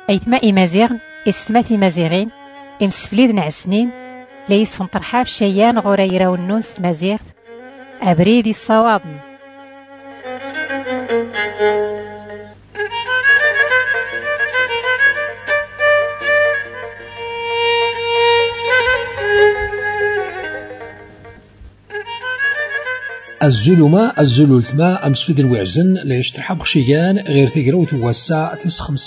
أيتما إمازيغن إستماتي مازيغين إمسفليد نعسنين ليس طرحاب شيان غوريرا والنوس مازيغ أبريدي الصوابن. الزلمة الزلولتما أمسفيد الوعزن ليش ترحب خشيان غير تقراو توسع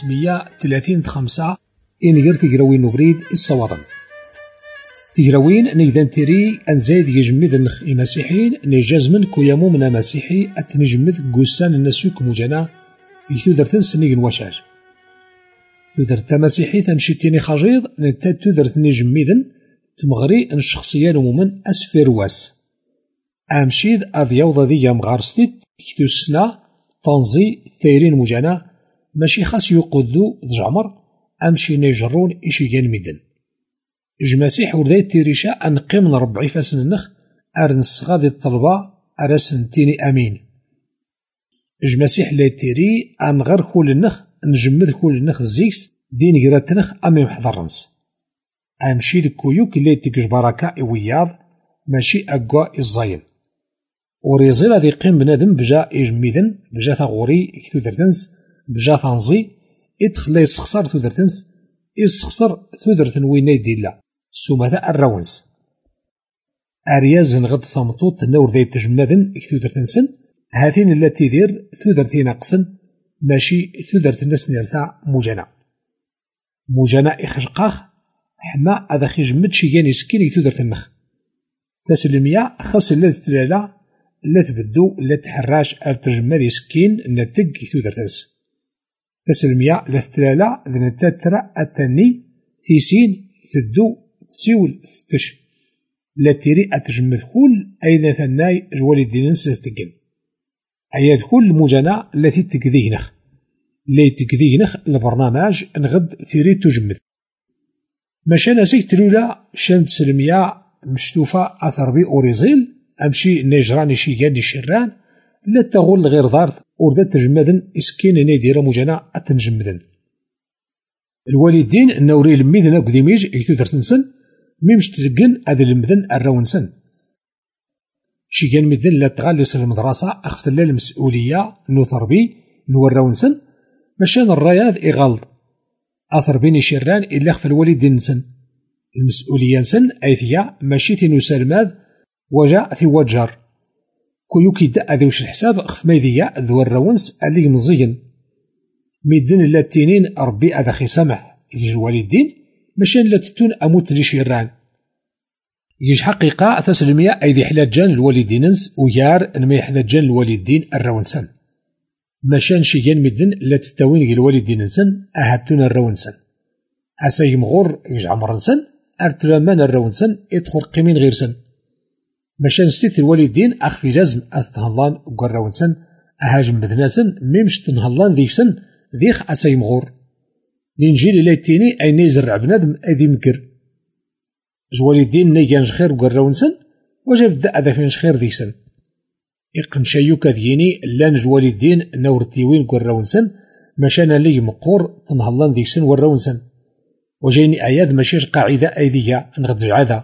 535 إن غير تقراوين نبريد الصوادن تقراوين نقدان تيري أنزايد يجمد النخ مسيحيين نجازمن كويامو من مسيحي أتنجمد قوسان النسوك مجانا يتودرتن سنيق وشاج تودرت مسيحي تمشيتيني خجيض نتاد تودرت نجمدن تمغري أن الشخصية نمومن أسفيرواس أمشيد أذيوض ذي مغارستيت كتوسنا تنزي تيرين مجانا ماشي خاص يقودو دجعمر أمشي نيجرون إشيغان ميدن جماسيح ورداي تيريشا أنقيم نربعي فاسن النخ أرن الصغادي الطلبة أرسن تيني أمين جماسيح لا تيري أنغر خول النخ نجمد خول النخ زيكس دين قرات نخ أمي محضرنس أمشي لكويوك اللي تيكش بركة إوياض ماشي أقوى الزاين وريزيل هذي قيم بنادم بجا إجميدن بجا ثغوري كتو درتنس بجا ثنزي إدخل لا يسخسر ثو درتنس يسخسر ثو درتن وين يديلا سوماتا الراونس أريازن غد ثمطوط نور ذي تجمدن كتو درتنسن هاتين التي دير ثو درتي ناقصن ماشي ثو درتن نسنيرتا مجانا إخشقاخ حما هذا خيجمد شيغان يسكين كتو درتنخ تسلمية خاص لا تتلالا لا تبدو لا تحراش الترجمة دي سكين نتق كتو درتنس تسلمية لا تتلالا ذن تترى التاني تيسين تدو تسيول تتش لا تيري الترجمة كل أين ثناي الوالدين ستقن أياد كل مجانا التي تكذينخ لا تكذينخ البرنامج نغد تيري تجمد ماشانا سيك تلولا شان تسلمية مشتوفة أثر بي أوريزيل أمشي نجراني شيغاني شران لا تغول غير ضارت وردا تجمدن إسكين نيدير مجانا أتنجمدن الوالدين نوري لميدن أقديميج إكتو درتنسن ميمش تلقن أذي المدن الراونسن شيغان مدن لا تغالس المدرسة أخفت لا المسؤولية نو تربي نو الراونسن مشان الرياض إغالض أثر بيني شران إلا خف الوالدين نسن المسؤولية نسن أيثيا ماشي تنو سلماذ وجاء في وجر كويوكي دا أذيوش الحساب خف ماذيا ذو الراونس اللي مزيين ميدن لا تينين ربي أذا خي سمح يجي الوالدين مشان لا تتون أموت لي شيران يجي حقيقة تسلمية أيدي حلاجان الوالدينز ويار أنما حلاجان الوالدين الراونسن مشان شيغان ميدن لا تتاوين الوالدين نسن أهاتون الراونسن أساي مغور يجي عمرنسن أرتلامان الراونسن يدخل قيمين غير سن مشان ستيت الوالدين أخفي جزم أستهلان وقراونسن أهاجم بدناسن ميمش تنهلان ذيكسن ذيخ أساي مغور لنجيل إلا التيني أي نيزرع بنادم أذي مكر الوالدين نيجانج خير وقراونسن وجب دا أذا فينش خير ذيكسن يقن شايوكا ذيني لان الوالدين نورتيوين قراونسن مشان اللي مقور تنهلان ذيكسن وراونسن وجيني آيات ماشيش قاعدة أيدية نغدج عذا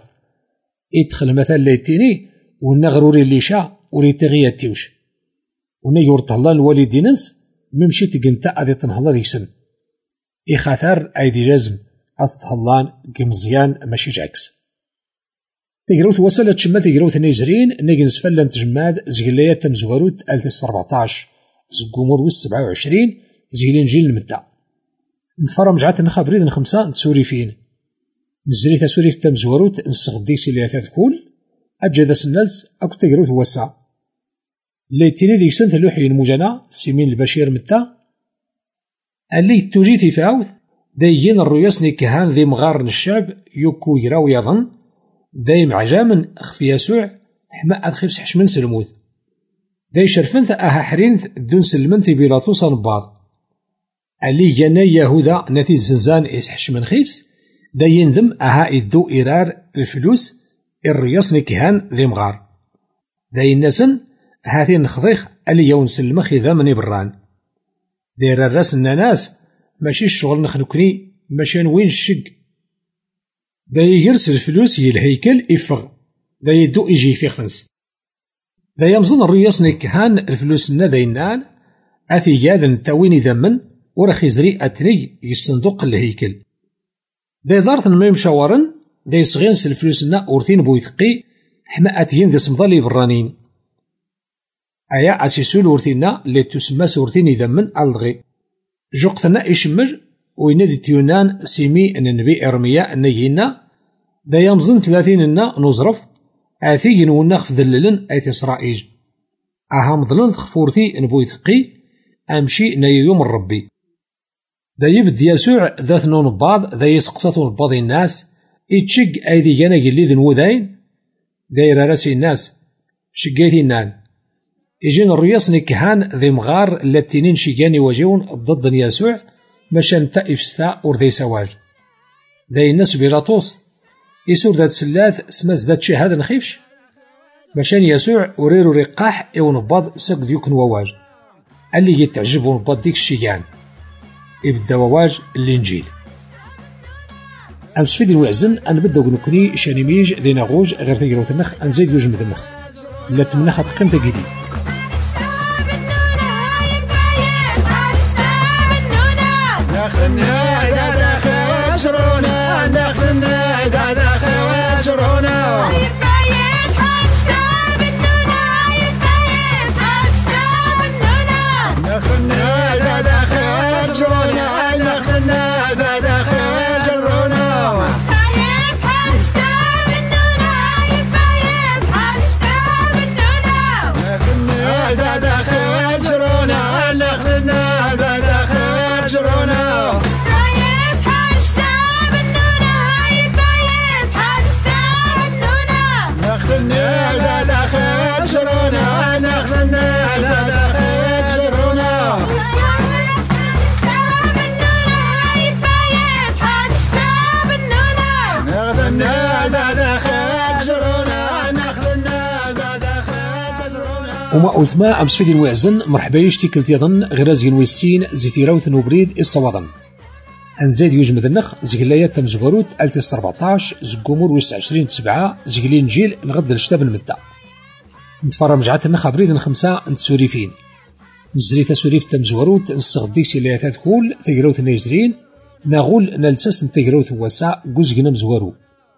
يدخل مثلا ليتيني ونغروري اللي شا وريتغي تيوش ونيورت الله الوالدينس ممشي تقنتا أذي تنهلا ديكسن إخاثار أيدي جزم أثهلان قمزيان ماشي جاكس تقروت وصلت شما تقروت نيزرين نيجنس فلان تجماد زغليات تمزوروت 2014 زقومور ويس 27 زغلين جيل المدة نفرم جعات نخابريد 5 نسوري فين نزري تسوري في تمزوروت نسغديسي اللي تذكول أجد سنالس أكو تقروت وسع ليتيني ديك سنت لوحي المجانا سيمين البشير متى اللي توجيتي فاوث دايين الرياسني كهان ذي مغارن الشعب يوكو يراو يظن دايم عجامن أخفي يسوع حما أدخل حشمن سلموذ داي شرفنث أها حرينث دون سلمنث بيلاطوس نباض اللي جانا يهودا نتي الزنزان إسحشمن خيفس دايين ذم أها إدو إرار الفلوس الرياسني كهان ذي مغار دايين نسن هاتين نخضيخ اللي يون سلمخي ذا من بران داير الراس الناس ماشي الشغل نخنكني ماشي وين الشق. دا يجرس الفلوس الهيكل يفغ دا يدو يجي في خفنس. دا يمزن الرياس نكهان الفلوسنا داينان أثي جاد نتاويني ذمن ورخي زري أتني يصندوق الهيكل. دا يدارت نمي مشاورن دا يصغينس الفلوسنا أورثين بويثقي حما أتيين ذا سمضالي برانين. أيا أسيسول أورثينا اللي تسمى سورثين يذمن ألغي. جوقتنا إشمج وينادي تيونان سيمي أن النبي إرميا أنينا دا يمزن 30 نزرف آثي نونخ في ذللن آثي إسرائيل. أها مظلن خفورثي نبويثقي أمشي نيوم الربي. دا يبد يسوع ذات نون بعض دا يسقسطون بعض الناس يتشق أيدي جانا قلي ذن وذاين داير راسي الناس شقيتي النان يجين الرياس نكهان ذي مغار اللاتينين شيقاني واجيون ضد يسوع مشان تائف ستا ورذي سواج ذي الناس بيلاطوس يسور ذات سلاث سماس ذات شهادة نخيفش مشان يسوع وريرو رقاح يونباض ساق ديوك نواواج اللي يتعجبون نباض ديك الشيقان يبدا واواج الانجيل. أمس فيدي الوعزن أن بدو نكوني شانيميج ذي نغوج غير تجربة النخ أنزيد جوج من النخ لا تمنخ تقن تجدي. وما أثماء أمس فيدي الوعزن مرحبا يشتكل تيضن غرازين ويسين زيتيراوت نوبريد الصوادن أنزاد يوجمد النخ زيكلايات تم زغروت 2014 زقومور 29/7 زيكلين جيل نغد الشتاب المدة نتفرم جعات النخ بريد 5 نتسوريفين نزري تسوريف تم زغروت نصغديك سيلياتات كول تقروت نيزرين ناغول نلسس نتقروت وساء قزقنا مزغرو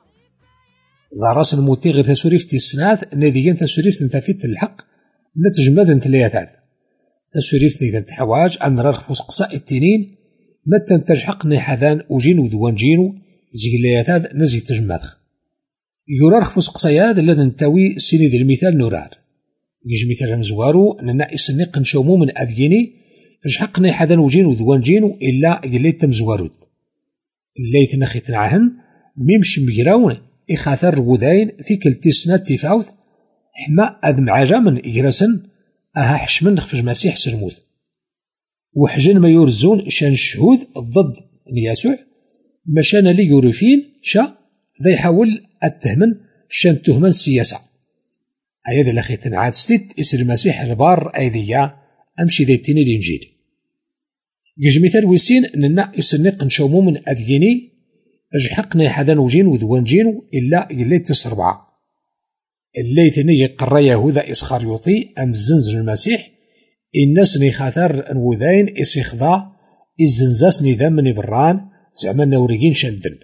راس الموتي غير تسوريف تيسنات ناديين تسوريف تنتفيت الحق نتجمد نتلياتات تسوريف نيدان تحواج أن رغفوس قصاء التنين متى تجحق نحذان وجين ودوان جينو زيكلياتات نزي تجمدخ يورار خفوس قصايات الذي نتاوي سيري ذي المثال نورار يجي مثال مزوارو أننا إسنق نشومو من أذيني جحق نحذان وجين ودوان جينو إلا قليت تمزواروت الليت نخي تنعهن ميمش مجراون إخاثر وذاين في كل تسنات تفاوث حما أدم عجامن إجراسن أها حشمن خفج مسيح سرموث وحجن ما يورزون شان الشهود ضد يسوع مشان لي يورفين شا ذا يحاول التهمن شان تهمن السياسة أيضا لخي تنعاد ستيت اسر المسيح البار أيديا أمشي ذي التيني الإنجيل يجي مثال ويسين أننا يسنق نشومو من أديني أجحقنا حدا وجين وذوان جينو إلا يليت تسربعة الليثني يقرأ يهوذا إسخريوطي أم زنزن المسيح الناس نيخاثر انوذاين إسيخضا إزنزاس نذامني بران زعما نوريين شندن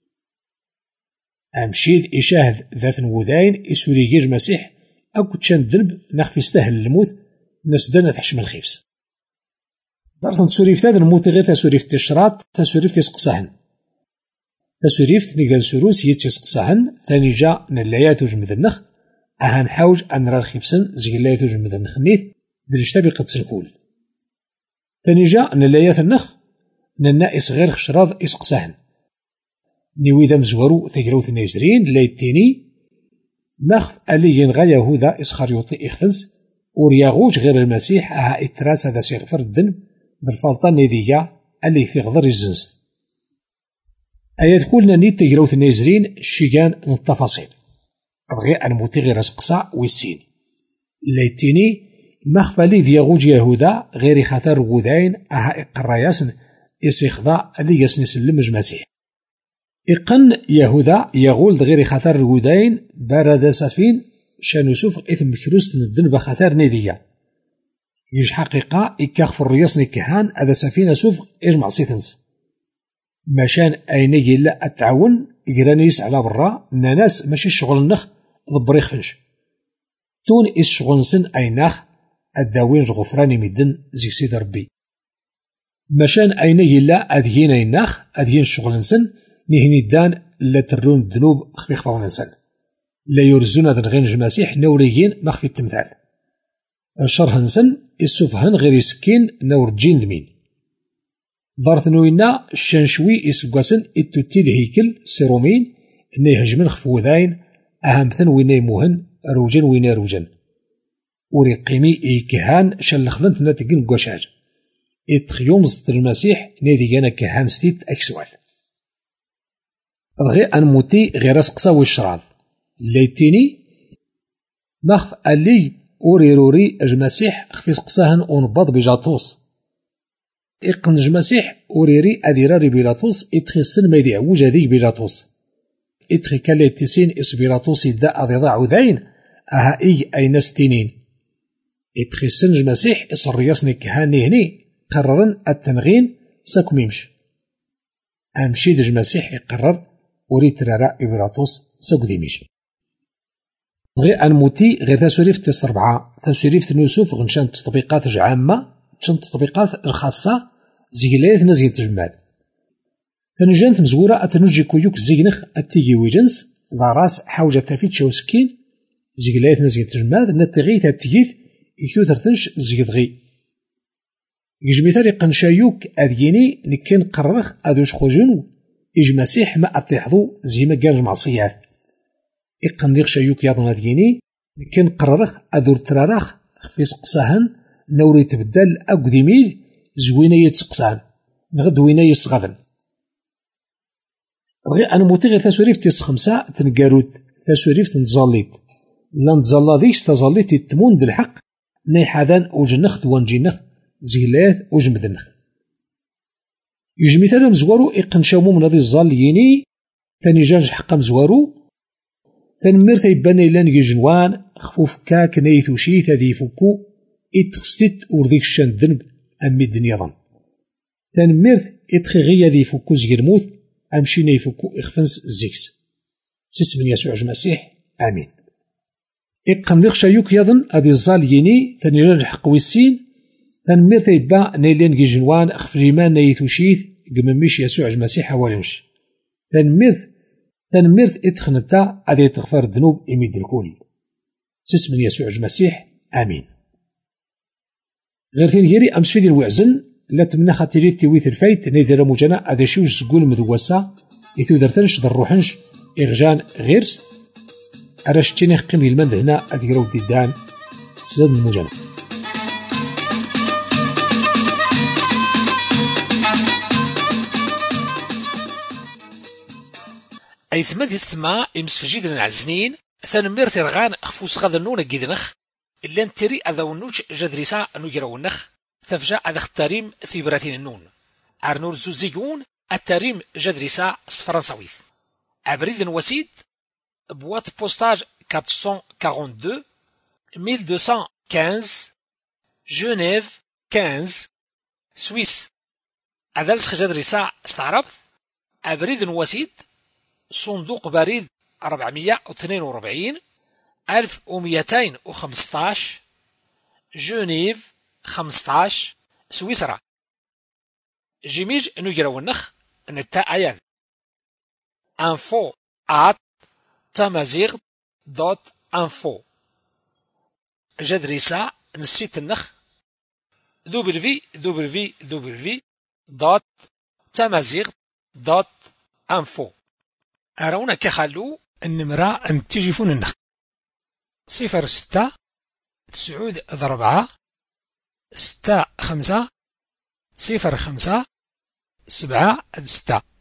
أمشيد إشاهد ذات نوذاين إسوريجير مسيح أكو شندن نخفي استهل الموت نسدنا تحشم الخيفس دارتن تسوريف تاد الموت غير تسوريف تشرات تسوريف تسقسهن تسوريف نقدر سروس يتسقسهن ثاني جا نلايات وجمد النخ أهان حوج أن راه خيفسن زيلايات وجمد النخ نيت درجتابي قد سنكول ثاني جا نلايات النخ ننائس غير خشراض إسقسهن نيويدا مزورو تجروث نيزرين لايتيني نخ ألي ينغى يهوذا إسخريوطي إخفز ورياغوج غير المسيح أها إتراس هذا سيغفر الدنب بالفلطان نيديا اللي في غضر الزنست أيات كلنا نيت تجروث نيزرين الشيجان التفاصيل بغي أن موتي غير أسقسا ويسين لايتيني مخفى لي دياغوج يهوذا غير خطر وذاين أها إقراياسن يسيخضع اللي يسني سلم المسيح. إقن يهوذا يغول غير خطر الودين بارد سفين شان يوسف إثم كروس تندن بخطر نيدية يج حقيقة إكاخ الرياس نكهان هذا سفينة سوف إجمع سيتنس مشان أين يلا التعاون إجرانيس على برا ناس ماشي الشغل النخ ضبريخ فنش تون إس شغل سن أيناخ الداوين غفراني مدن زي سيد ربي مشان أين يلا أديين أيناخ أديين الشغل سن نهني الدان لا ترون الذنوب خفيخ فاون إنسان لا يرزون هذا الغين جماسيح نوريين مخفي التمثال الشرح نسن السفهن غير يسكين نور جين دمين ضارثنوينا الشنشوي يسقاسن التوتي الهيكل سيرومين إن يهجمن خفوذاين أهمثن وينا يموهن روجن وينا روجن وريقيمي إيكهان شلخذن ناتقن قوشاج إتخيوم زد المسيح نادي كهان ستيت أكسواث غير أنموتي غير أسقسا والشراض ليتيني نخف ألي أوريروري المسيح خفي سقساهن أونباض بجاطوس إقن المسيح أوريري أديراري بيلاطوس إتخي السن ما يدعوج هذيك بيلاطوس إتخي كاليتيسين إس بيلاطوس يداء ضيضاع وذين أها أي ناس تنين إتخي السن المسيح إس الرياسني كهاني هني قررن التنغين ساكم يمش أمشي دج المسيح يقرر وريت رارا بيلاطوس ساكو ديميش غير أنموتي غير تسوريف تسربعة تسوريف نوسوف غنشان تطبيقات عامة تشن التطبيقات الخاصة زيغلايت نزين تجمال فنجانت مزورة أتنجي كويوك زيغنخ أتيجي ويجنس ضاراس حوجة تافيت شوسكين زيغلايت نزين تجمال نتغيث أتيجيث إكتو ترتنش زيغدغي يجمي قنشايوك أذيني نكين قررخ أذوش خوجنو إجماسيح ما أطيحضو زي ما قال المعصيات إقنديق شايوك ياضن أذيني نكين قررخ أذور ترارخ في سقساهن نوري تبدل أقدمي زوينة يتسقسان نغد وينة يسغذن غير أنا موتي غير تسوريف تيس خمسة تنقاروت تسوريف تنتظليت لا نتظلا ديكس تظليت التمون بالحق ناي حاذان وجنخ دوان جينخ زيلاث وجمدنخ يجمي ثلا مزوارو إقنشاومو من هذه الظالييني ثاني جانج حقا مزوارو تنمير تيبان إلان يجنوان خفوف كاك نيثوشي ثذي فكو إتخستت ورديك الشان الذنب أمي الدنيا ظن تنميرت إتخيغي ذي فكو زيرموث أمشي نيفكو إخفنس زيكس سيسمن يسوع المسيح آمين إقنديق شايوك يظن أذي الظالييني تنيران الحق ويسين تنميرت يبا نيلين جيجنوان أخفريمان نيثوشيث قمميش يسوع المسيح أولنش تنميرت إتخنتا أذي تغفر الذنوب إميد الكل سيسمن يسوع المسيح آمين غير تنهيري أمس فيدي الوعزن لا تمنى خاطري تيويث الفايت نيدير موجانا هذا شوج سكون مدوسا إثو درتنش ضروحنش إغجان غيرس أرشتيني قيمي المند هنا أديرو ديدان سد الموجانا أي ثماد يستمع إمس فجيد العزنين ثانمير ترغان أخفوس غاذا نونا جيدنخ إلا نتري أذا ونوج جدريسا نجرونخ تفجأ أذا اختاريم في براتين النون عرنور زوزيجون التاريم جدريسا فرنساويث أبريد وسيد بوات بوستاج 442 1215 جنيف 15 سويس أذلس جدريسا استعربت أبريد وسيد صندوق بريد 442 1215 جنيف 15 سويسرا جيميج نجرونخ نتا أيان info@tamazigh.info جدريسا نسيت النخ www.tamazigh.info أرونا كخلو النمرة أن تجيفون النخ 06 9 4 6 5 0 5 7 6